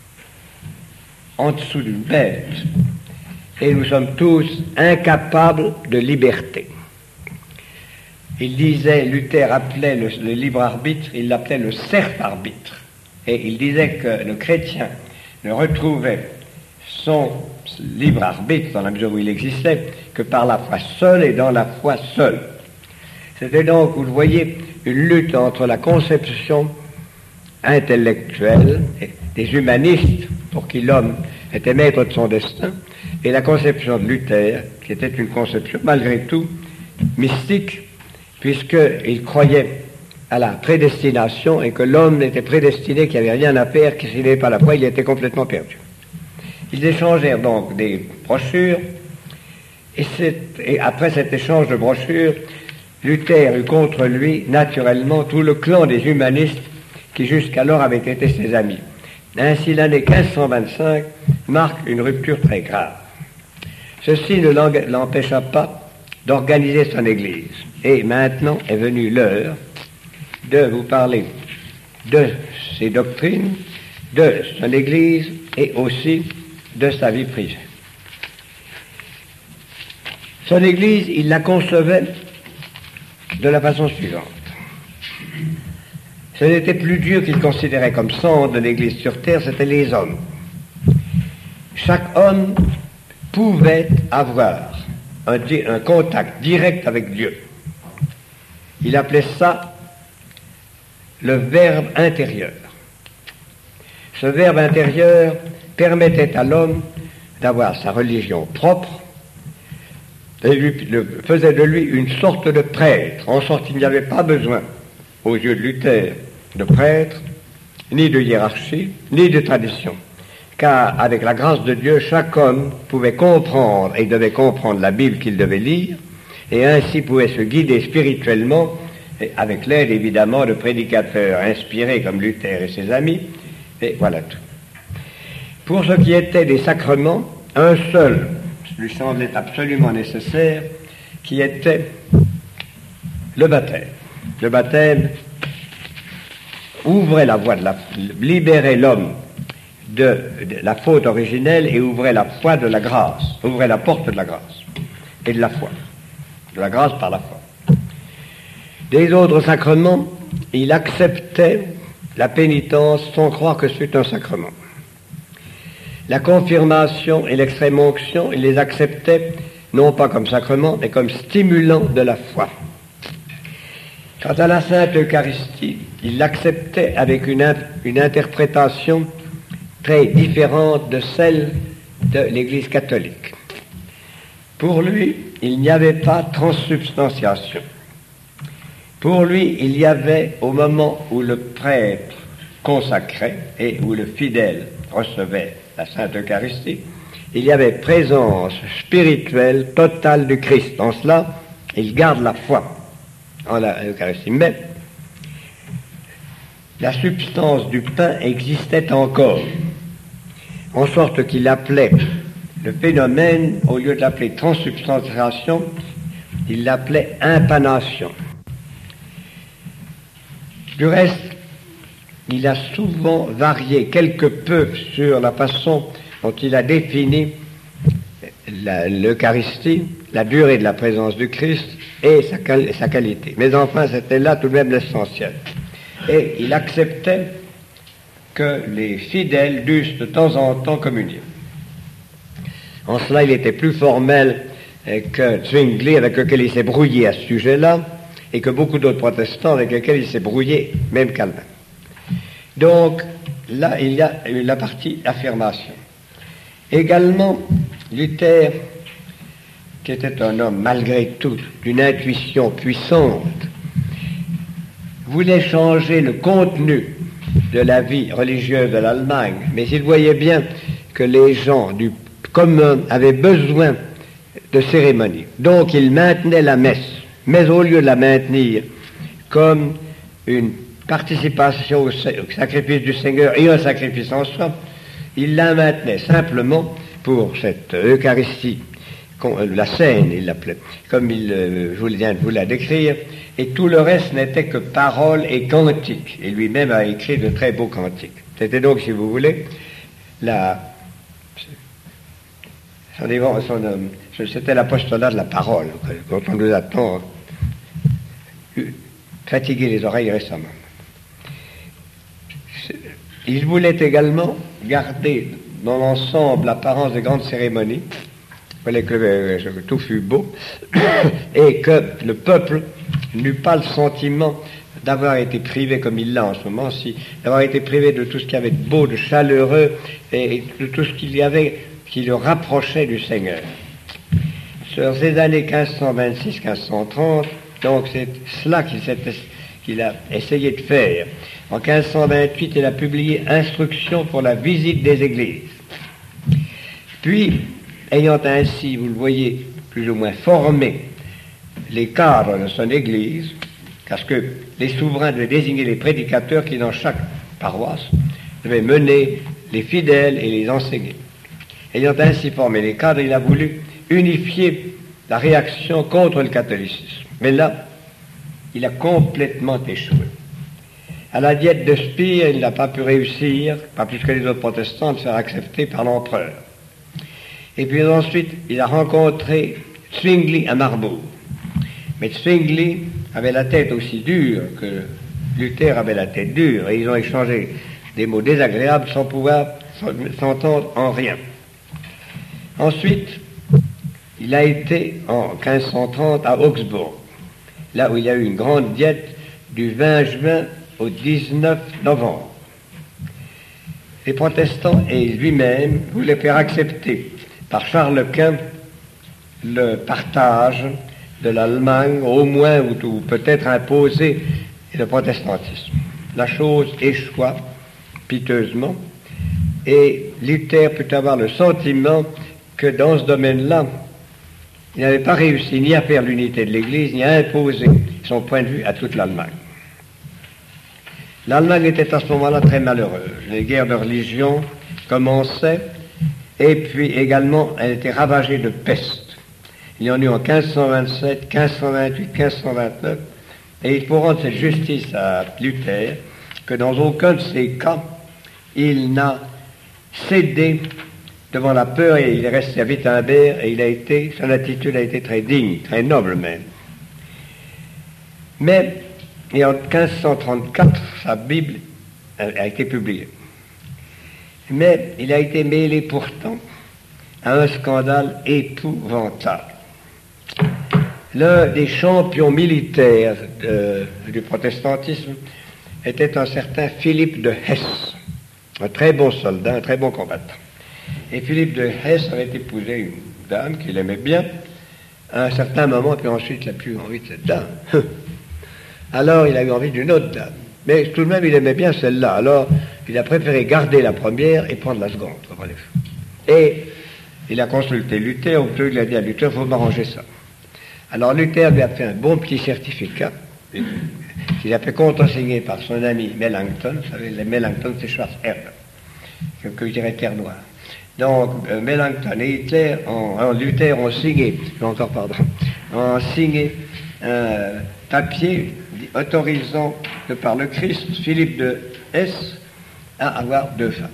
en dessous d'une bête et nous sommes tous incapables de liberté. Il disait, Luther appelait le libre arbitre, il l'appelait le serf-arbitre. Et il disait que le chrétien ne retrouvait son libre arbitre, dans la mesure où il existait, que par la foi seule et dans la foi seule. C'était donc, vous le voyez, une lutte entre la conception intellectuelle des humanistes, pour qui l'homme était maître de son destin, et la conception de Luther, qui était une conception, malgré tout, mystique, puisqu'il croyait à la prédestination et que l'homme était prédestiné, qu'il n'y avait rien à faire, que s'il n'avait pas la foi, il était complètement perdu. Ils échangèrent donc des brochures, et après cet échange de brochures, Luther eut contre lui, naturellement, tout le clan des humanistes qui jusqu'alors avaient été ses amis. Ainsi, l'année 1525 marque une rupture très grave. Ceci ne l'empêcha pas d'organiser son Église. Et maintenant est venue l'heure de vous parler de ses doctrines, de son Église et aussi de sa vie privée. Son Église, il la concevait de la façon suivante. Ce n'était plus Dieu qu'il considérait comme centre de l'Église sur terre, c'était les hommes. Chaque homme pouvait avoir un contact direct avec Dieu. Il appelait ça le verbe intérieur. Ce verbe intérieur permettait à l'homme d'avoir sa religion propre et faisait de lui une sorte de prêtre, en sorte qu'il n'y avait pas besoin, aux yeux de Luther, de prêtre, ni de hiérarchie, ni de tradition. Car avec la grâce de Dieu, chaque homme pouvait comprendre et devait comprendre la Bible qu'il devait lire, et ainsi pouvait se guider spirituellement, et avec l'aide évidemment de prédicateurs inspirés comme Luther et ses amis, et voilà tout. Pour ce qui était des sacrements, un seul lui semblait absolument nécessaire, qui était le baptême. Le baptême ouvrait la voie libérait l'homme de la faute originelle et ouvrait la foi de la grâce, ouvrait la porte de la grâce et de la foi, de la grâce par la foi. Des autres sacrements, il acceptait la pénitence sans croire que c'est un sacrement. La confirmation et l'extrême-onction, il les acceptait non pas comme sacrement, mais comme stimulant de la foi. Quant à la Sainte Eucharistie, il l'acceptait avec une interprétation très différente de celle de l'Église catholique. Pour lui, il n'y avait pas transsubstantiation. Pour lui, il y avait, au moment où le prêtre consacrait et où le fidèle recevait la Sainte Eucharistie, il y avait présence spirituelle totale du Christ. En cela, il garde la foi en l'Eucharistie. Mais la substance du pain existait encore, en sorte qu'il appelait le phénomène, au lieu de l'appeler transsubstantiation, il l'appelait impanation. Du reste, il a souvent varié quelque peu sur la façon dont il a défini l'Eucharistie, la durée de la présence du Christ et sa qualité. Mais enfin, c'était là tout de même l'essentiel. Et il acceptait que les fidèles dussent de temps en temps communier. En cela, il était plus formel que Zwingli, avec lequel il s'est brouillé à ce sujet-là, et que beaucoup d'autres protestants avec lesquels il s'est brouillé, même Calvin. Donc, là, il y a la partie affirmation. Également, Luther, qui était un homme, malgré tout, d'une intuition puissante, voulait changer le contenu de la vie religieuse de l'Allemagne, mais il voyait bien que les gens du commun avaient besoin de cérémonie. Donc, il maintenait la messe, mais au lieu de la maintenir comme une participation au sacrifice du Seigneur et un sacrifice en soi, il la maintenait simplement pour cette Eucharistie, la scène, il l'appelait, comme je viens de vous la décrire, et tout le reste n'était que paroles et cantiques. Et lui-même a écrit de très beaux cantiques. C'était donc, si vous voulez, c'était l'apostolat de la parole, dont on nous attend fatiguer les oreilles récemment. Il voulait également garder dans l'ensemble l'apparence des grandes cérémonies. Il fallait que tout fût beau et que le peuple n'eut pas le sentiment d'avoir été privé, comme il l'a en ce moment-ci, d'avoir été privé de tout ce qu'il y avait de beau, de chaleureux et de tout ce qu'il y avait qui le rapprochait du Seigneur. Sur ces années 1526-1530, donc c'est cela qu'il a essayé de faire. En 1528, il a publié « Instructions pour la visite des églises ». Puis, ayant ainsi, vous le voyez, plus ou moins formé les cadres de son église, parce que les souverains devaient désigner les prédicateurs qui, dans chaque paroisse, devaient mener les fidèles et les enseigner. Ayant ainsi formé les cadres, il a voulu unifier la réaction contre le catholicisme. Mais là, il a complètement échoué. À la diète de Spire, il n'a pas pu réussir, pas plus que les autres protestants, de se faire accepter par l'empereur. Et puis ensuite, il a rencontré Zwingli à Marbourg. Mais Zwingli avait la tête aussi dure que Luther avait la tête dure, et ils ont échangé des mots désagréables sans pouvoir s'entendre en rien. Ensuite, il a été en 1530 à Augsbourg, là où il y a eu une grande diète du 20 juin au 19 novembre. Les protestants et lui-même voulaient faire accepter par Charles Quint le partage de l'Allemagne, au moins, ou peut-être imposer le protestantisme. La chose échoua piteusement, et Luther put avoir le sentiment que dans ce domaine-là, il n'avait pas réussi ni à faire l'unité de l'Église, ni à imposer son point de vue à toute l'Allemagne. L'Allemagne était à ce moment-là très malheureuse. Les guerres de religion commençaient, et puis également, elle était ravagée de peste. Il y en eut en 1527, 1528, 1529, et il faut rendre cette justice à Luther, que dans aucun de ces cas, il n'a cédé devant la peur, et il est resté à Wittenberg, et son attitude a été très digne, très noble même. Mais, et en 1534, sa Bible a été publiée. Mais il a été mêlé pourtant à un scandale épouvantable. L'un des champions militaires du protestantisme était un certain Philippe de Hesse, un très bon soldat, un très bon combattant. Et Philippe de Hesse avait épousé une dame qu'il aimait bien à un certain moment, puis ensuite il n'a plus envie de cette dame. Alors il a eu envie d'une autre dame. Mais tout de même il aimait bien celle-là. Alors il a préféré garder la première et prendre la seconde. Et il a consulté Luther, ou il a dit à Luther, il faut m'arranger ça. Alors Luther lui a fait un bon petit certificat qu'il a fait contresigner par son ami Melanchthon. Vous savez, Melanchthon c'est Schwarzherbe, que je dirais terre noire. Donc Melanchthon et Luther ont signé, un papier autorisant de par le Christ Philippe de Hesse à avoir 2 femmes.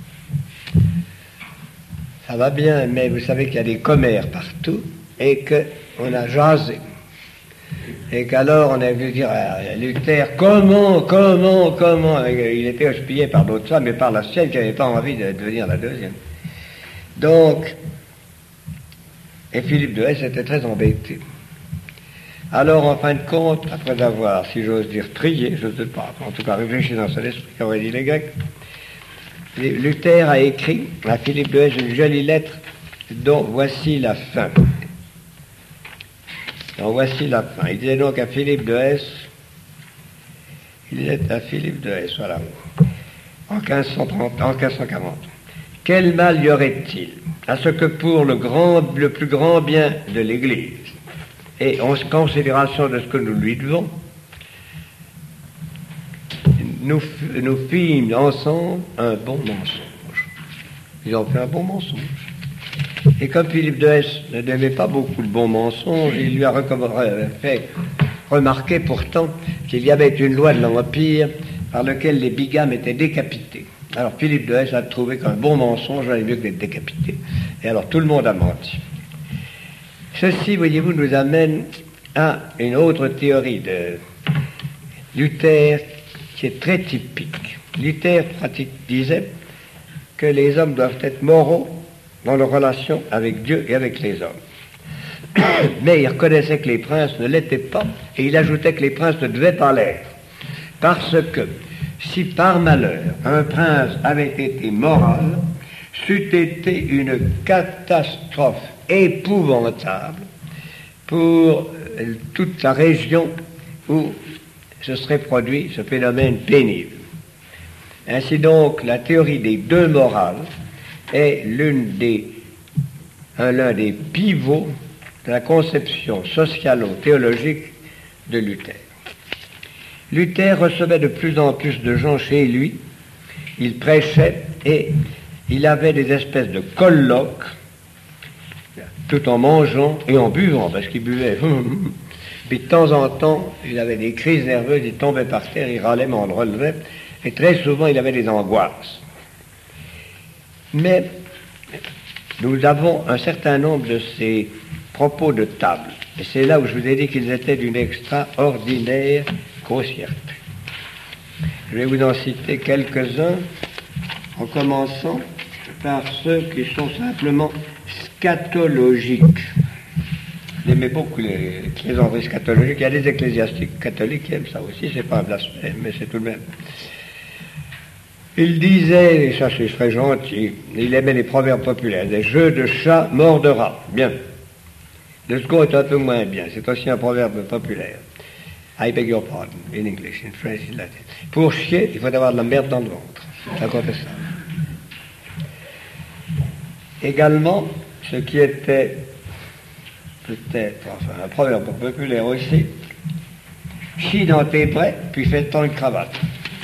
Ça va bien, mais vous savez qu'il y a des commères partout et qu'on a jasé. Et qu'alors on a vu dire à Luther, comment, il était houspillé par d'autres femmes, mais par la sienne qui n'avait pas envie de devenir la deuxième. Donc, et Philippe de Hesse était très embêté. Alors, en fin de compte, après avoir, si j'ose dire, prié, je ne sais pas, en tout cas réfléchi dans son esprit, qu'auraient dit les Grecs, Luther a écrit à Philippe de Hesse une jolie lettre dont voici la fin. Il disait donc à Philippe de Hesse, voilà, en 1540. Quel mal y aurait-il à ce que pour le plus grand bien de l'Église, et en considération de ce que nous lui devons, nous fîmes ensemble un bon mensonge. Ils ont fait un bon mensonge. Et comme Philippe de Hesse ne n'aimait pas beaucoup le bon mensonge, il lui a fait remarquer pourtant qu'il y avait une loi de l'Empire par laquelle les bigames étaient décapités. Alors Philippe de Hesse a trouvé qu'un bon mensonge valait mieux que d'être décapité. Et alors tout le monde a menti. Ceci, voyez-vous, nous amène à une autre théorie de Luther qui est très typique. Luther disait que les hommes doivent être moraux dans leur relation avec Dieu et avec les hommes. Mais il reconnaissait que les princes ne l'étaient pas, et il ajoutait que les princes ne devaient pas l'être. Parce que si par malheur un prince avait été moral, c'eût été une catastrophe épouvantable pour toute la région où se serait produit ce phénomène pénible. Ainsi donc, la théorie des deux morales est l'un des pivots de la conception socialo-théologique de Luther. Luther recevait de plus en plus de gens chez lui, il prêchait et il avait des espèces de colloques, tout en mangeant et en buvant, parce qu'il buvait. Puis de temps en temps, il avait des crises nerveuses, il tombait par terre, il râlait, mais on le relevait, et très souvent il avait des angoisses. Mais nous avons un certain nombre de ces propos de table, et c'est là où je vous ai dit qu'ils étaient d'une extraordinaire grossièreté. Je vais vous en citer quelques-uns, en commençant par ceux qui sont simplement scatologiques. J'aimais beaucoup les plaisanteries scatologiques. Il y a des ecclésiastiques catholiques qui aiment ça aussi, c'est pas un blasphème, mais c'est tout de même. Il disait, et ça c'est très gentil, il aimait les proverbes populaires, des jeux de chat, mort de rat. Bien. Le second est un peu moins bien, c'est aussi un proverbe populaire. I beg your pardon, in English, in French, in Latin. Pour chier, il faut avoir de la merde dans le ventre. Ça compte ça. Également, ce qui était peut-être, un proverbe populaire aussi, chie dans tes brais, puis fais-t'en une cravate.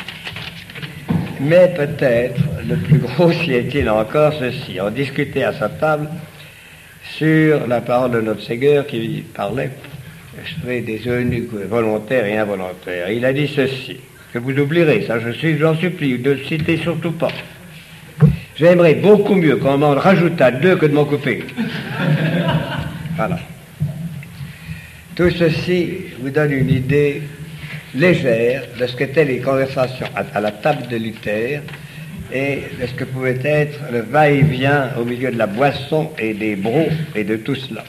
Mais peut-être, le plus grossier est-il encore ceci. On discutait à sa table sur la parole de notre Seigneur qui parlait des eunuques volontaires et involontaires. Il a dit ceci, que vous oublierez, ça j'en supplie, de le citer surtout pas. J'aimerais beaucoup mieux qu'on m'en rajoutât deux que de m'en couper. Voilà. Tout ceci vous donne une idée légère de ce qu'étaient les conversations à la table de Luther et de ce que pouvait être le va-et-vient au milieu de la boisson et des brocs et de tout cela.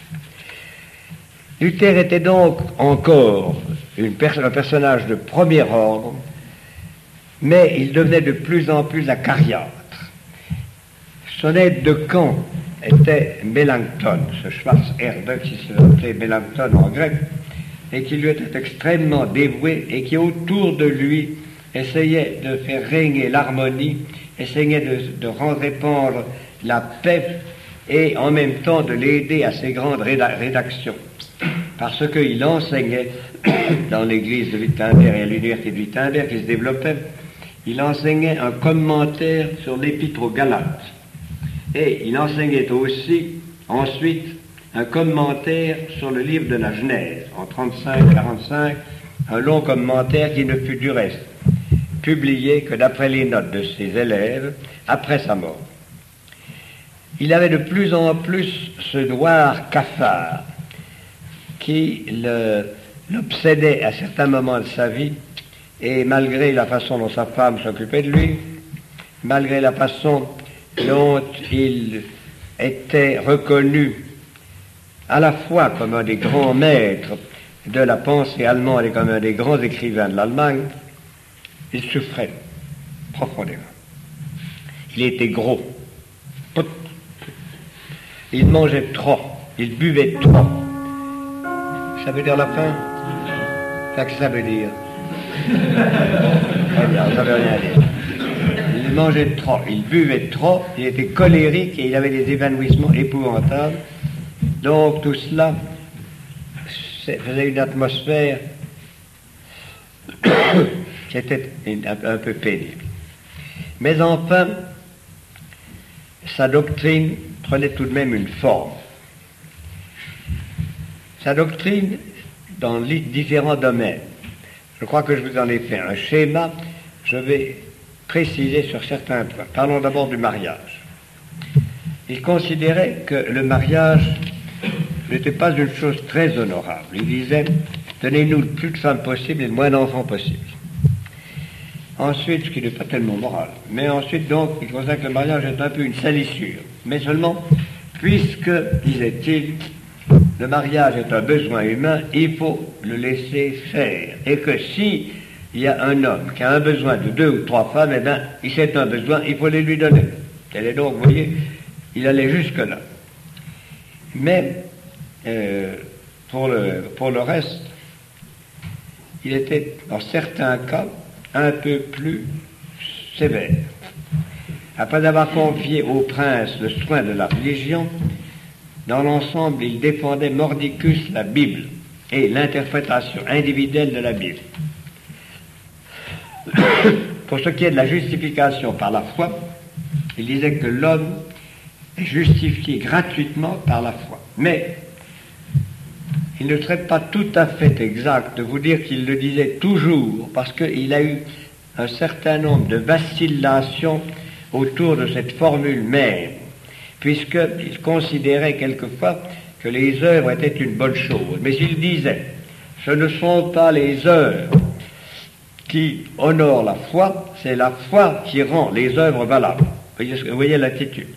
Luther était donc encore un personnage de premier ordre, mais il devenait de plus en plus acariâtre. Son aide de camp était Mélanchthon, ce Schwarzerde qui s'appelait Mélanchthon en grec, et qui lui était extrêmement dévoué et qui autour de lui essayait de faire régner l'harmonie, essayait de répandre la paix et en même temps de l'aider à ses grandes rédactions. Parce qu'il enseignait dans l'église de Wittenberg et à l'université de Wittenberg qui se développait, il enseignait un commentaire sur l'épître aux Galates. Et il enseignait aussi, ensuite, un commentaire sur le livre de la Genèse, en 35-45, un long commentaire qui ne fut du reste publié que d'après les notes de ses élèves, après sa mort. Il avait de plus en plus ce noir cafard qui l'obsédait à certains moments de sa vie, et malgré la façon dont sa femme s'occupait de lui, malgré la façon dont il était reconnu à la fois comme un des grands maîtres de la pensée allemande et comme un des grands écrivains de l'Allemagne, il souffrait profondément. Il était gros. Il mangeait trop. Il buvait trop. Ça veut dire la faim? Qu'est-ce que ça veut dire? Très bien, ça veut rien dire. Il mangeait trop, il buvait trop, il était colérique et il avait des évanouissements épouvantables. Donc tout cela faisait une atmosphère qui était un peu pénible. Mais enfin, sa doctrine prenait tout de même une forme. Sa doctrine dans les différents domaines. Je crois que je vous en ai fait un schéma. Je vais préciser sur certains points. Parlons d'abord du mariage. Il considérait que le mariage n'était pas une chose très honorable. Il disait, donnez-nous le plus de femmes possible et le moins d'enfants possible. Ensuite, ce qui n'est pas tellement moral, mais ensuite donc, il considère que le mariage est un peu une salissure. Mais seulement, puisque, disait-il, le mariage est un besoin humain, il faut le laisser faire. Et que si il y a un homme qui a un besoin de 2 ou 3 femmes, eh bien, c'est un besoin, il faut les lui donner. Et donc, vous voyez, il allait jusque-là. Mais, pour le reste, il était, dans certains cas, un peu plus sévère. Après avoir confié au prince le soin de la religion, dans l'ensemble, il défendait mordicus la Bible et l'interprétation individuelle de la Bible. Pour ce qui est de la justification par la foi, il disait que l'homme est justifié gratuitement par la foi. Mais il ne serait pas tout à fait exact de vous dire qu'il le disait toujours, parce qu'il a eu un certain nombre de vacillations autour de cette formule même, puisqu'il considérait quelquefois que les œuvres étaient une bonne chose. Mais il disait, ce ne sont pas les œuvres qui honorent la foi, c'est la foi qui rend les œuvres valables. Vous voyez l'attitude.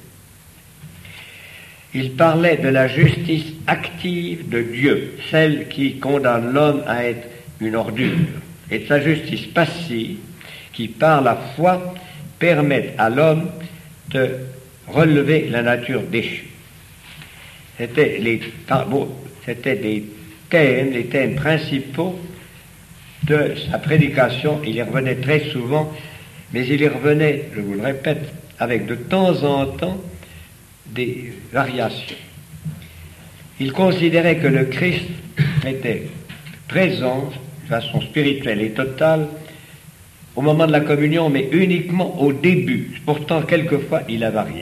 Il parlait de la justice active de Dieu, celle qui condamne l'homme à être une ordure, et de sa justice passive qui, par la foi, permet à l'homme de relever la nature déchue. C'était des thèmes, les thèmes principaux de sa prédication. Il y revenait très souvent, mais il y revenait, je vous le répète, avec de temps en temps des variations. Il considérait que le Christ était présent de façon spirituelle et totale au moment de la communion, mais uniquement au début. Pourtant, quelquefois, il a varié.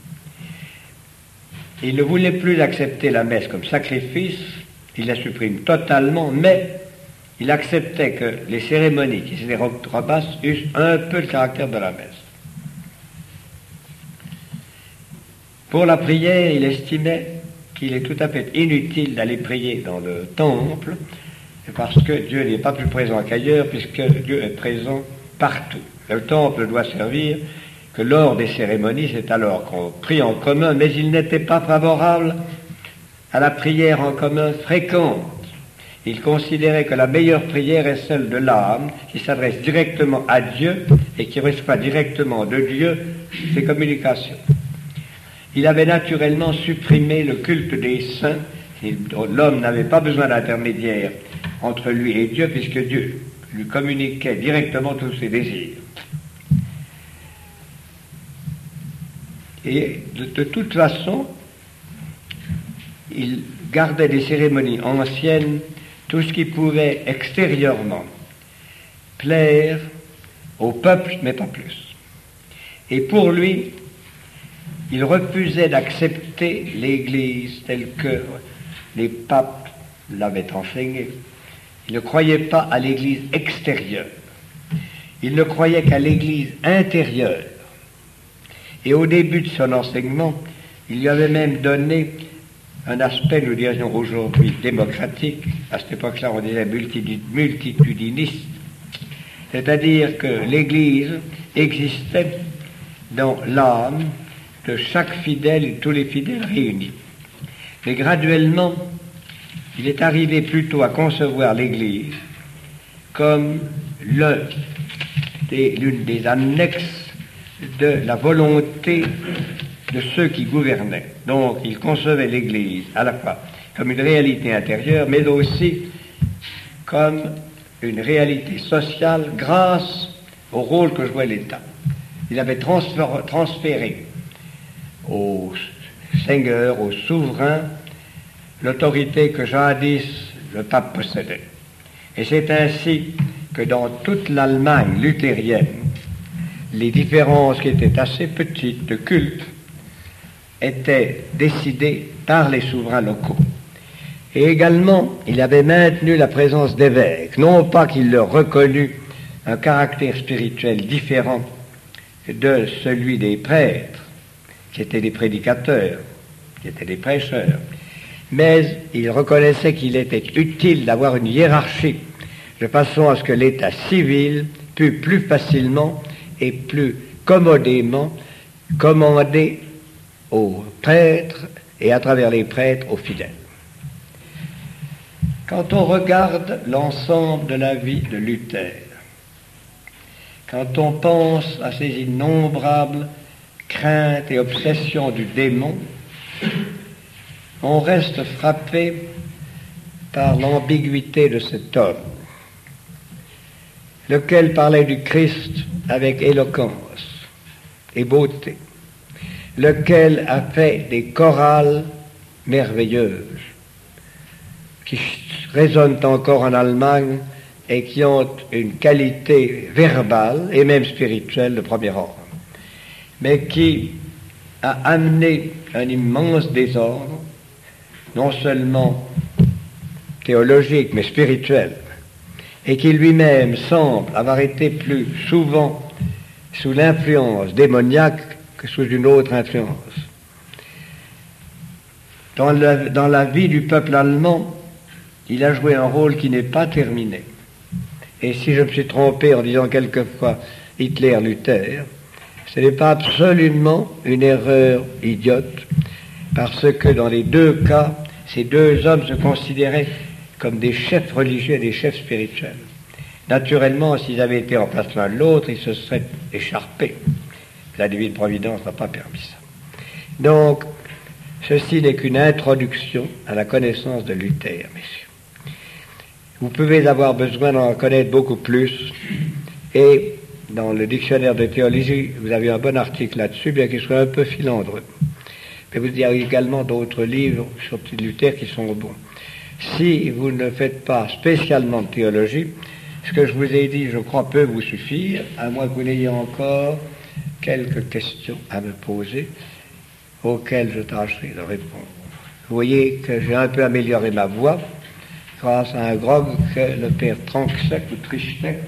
Il ne voulait plus accepter la messe comme sacrifice, il la supprime totalement, mais il acceptait que les cérémonies qui s'étaient rebasses eussent un peu le caractère de la messe. Pour la prière, il estimait qu'il est tout à fait inutile d'aller prier dans le temple, parce que Dieu n'est pas plus présent qu'ailleurs, puisque Dieu est présent partout. Le temple doit servir que lors des cérémonies, c'est alors qu'on prie en commun, mais il n'était pas favorable à la prière en commun fréquente. Il considérait que la meilleure prière est celle de l'âme, qui s'adresse directement à Dieu et qui reçoit directement de Dieu ses communications. Il avait naturellement supprimé le culte des saints. L'homme n'avait pas besoin d'intermédiaire entre lui et Dieu, puisque Dieu lui communiquait directement tous ses désirs. Et de toute façon, il gardait des cérémonies anciennes, tout ce qui pouvait extérieurement plaire au peuple, mais pas plus. Et pour lui, il refusait d'accepter l'Église telle que les papes l'avaient enseignée. Il ne croyait pas à l'Église extérieure. Il ne croyait qu'à l'Église intérieure. Et au début de son enseignement, il lui avait même donné un aspect, nous dirions aujourd'hui, démocratique. À cette époque-là, on disait multitudiniste. C'est-à-dire que l'Église existait dans l'âme de chaque fidèle et tous les fidèles réunis. Mais graduellement, il est arrivé plutôt à concevoir l'Église comme l'une des annexes de la volonté de ceux qui gouvernaient. Donc, il concevait l'Église à la fois comme une réalité intérieure, mais aussi comme une réalité sociale grâce au rôle que jouait l'État. Il avait transféré au Seigneur, au souverain, l'autorité que jadis le pape possédait. Et c'est ainsi que dans toute l'Allemagne luthérienne, les différences qui étaient assez petites de culte étaient décidées par les souverains locaux. Et également, il avait maintenu la présence d'évêques, non pas qu'il leur reconnût un caractère spirituel différent de celui des prêtres, qui étaient des prédicateurs, qui étaient des prêcheurs, mais il reconnaissait qu'il était utile d'avoir une hiérarchie, de façon à ce que l'état civil pût plus facilement et plus commodément commander aux prêtres et à travers les prêtres aux fidèles. Quand on regarde l'ensemble de la vie de Luther, quand on pense à ces innombrables craintes et obsessions du démon, on reste frappé par l'ambiguïté de cet homme, lequel parlait du Christ avec éloquence et beauté, lequel a fait des chorales merveilleuses qui résonnent encore en Allemagne et qui ont une qualité verbale et même spirituelle de premier ordre, mais qui a amené un immense désordre, non seulement théologique, mais spirituel, et qui lui-même semble avoir été plus souvent sous l'influence démoniaque que sous une autre influence. Dans la vie du peuple allemand, il a joué un rôle qui n'est pas terminé. Et si je me suis trompé en disant quelquefois Hitler-Luther, ce n'est pas absolument une erreur idiote, parce que dans les deux cas, ces deux hommes se considéraient comme des chefs religieux et des chefs spirituels. Naturellement, s'ils avaient été en place l'un de l'autre, ils se seraient écharpés. La divine providence n'a pas permis ça. Donc, ceci n'est qu'une introduction à la connaissance de Luther, messieurs. Vous pouvez avoir besoin d'en connaître beaucoup plus, et dans le dictionnaire de théologie, vous avez un bon article là-dessus, bien qu'il soit un peu filandreux. Mais vous avez également d'autres livres sur Luther qui sont bons. Si vous ne faites pas spécialement de théologie, ce que je vous ai dit, je crois, peut vous suffire, à moins que vous n'ayez encore quelques questions à me poser, auxquelles je tâcherai de répondre. Vous voyez que j'ai un peu amélioré ma voix, grâce à un grog que le père Tranksek ou Trichtek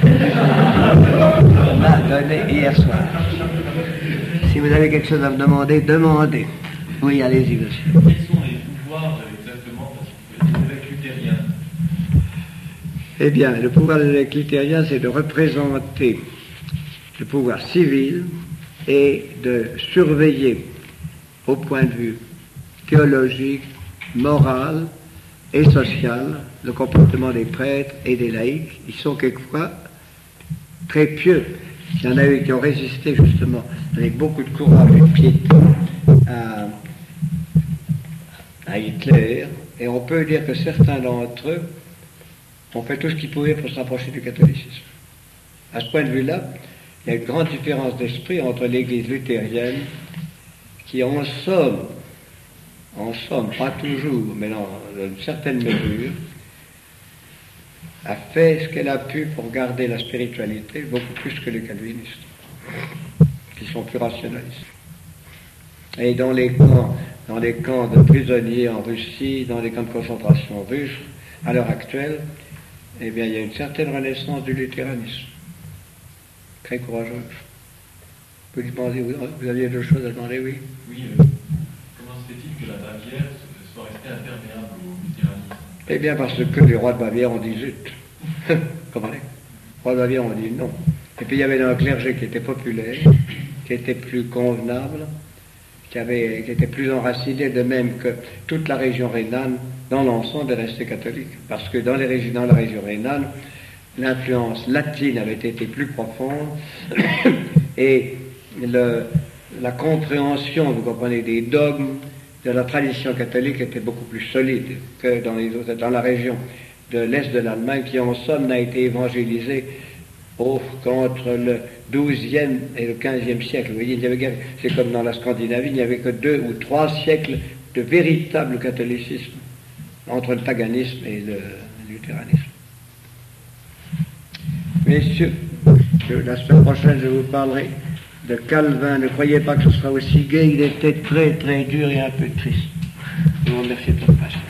m'a donné hier soir. Si vous avez quelque chose à me demander, demandez. Oui, allez-y, monsieur. Quels sont les pouvoirs exactement de l'évêque luthérien? Eh bien, le pouvoir de l'évêque luthérien, c'est de représenter le pouvoir civil et de surveiller au point de vue théologique, moral et social le comportement des prêtres et des laïcs. Ils sont quelquefois très pieux. Il y en a eu qui ont résisté justement avec beaucoup de courage et de piété à Hitler, et on peut dire que certains d'entre eux ont fait tout ce qu'ils pouvaient pour se rapprocher du catholicisme. À ce point de vue-là, il y a une grande différence d'esprit entre l'Église luthérienne qui en somme, pas toujours, mais dans une certaine mesure, a fait ce qu'elle a pu pour garder la spiritualité beaucoup plus que les calvinistes, qui sont plus rationalistes. Et dans les camps de prisonniers en Russie, dans les camps de concentration russes, à l'heure actuelle, eh bien, il y a une certaine renaissance du luthéranisme, très courageuse. Vous lui demandez, vous aviez deux choses à demander, oui? Oui, comment se fait-il que la Bavière soit été imperméable au luthéranisme? Eh bien, parce que les rois de Bavière ont dit zut. Comment les rois de Bavière ont dit non. Et puis il y avait un clergé qui était populaire, qui était plus convenable, qui était plus enraciné, de même que toute la région rhénane, dans l'ensemble, est restée catholique. Parce que dans la région rhénane, l'influence latine avait été plus profonde et la compréhension, vous comprenez, des dogmes de la tradition catholique était beaucoup plus solide que dans la région de l'Est de l'Allemagne, qui en somme n'a été évangélisée qu'entre le XIIe et le XVe siècle. Vous voyez, c'est comme dans la Scandinavie, il n'y avait que 2 ou 3 siècles de véritable catholicisme entre le paganisme et le luthéranisme. Messieurs, la semaine prochaine, je vous parlerai de Calvin. Ne croyez pas que ce sera aussi gai, il était très très dur et un peu triste. Je vous remercie de votre patience.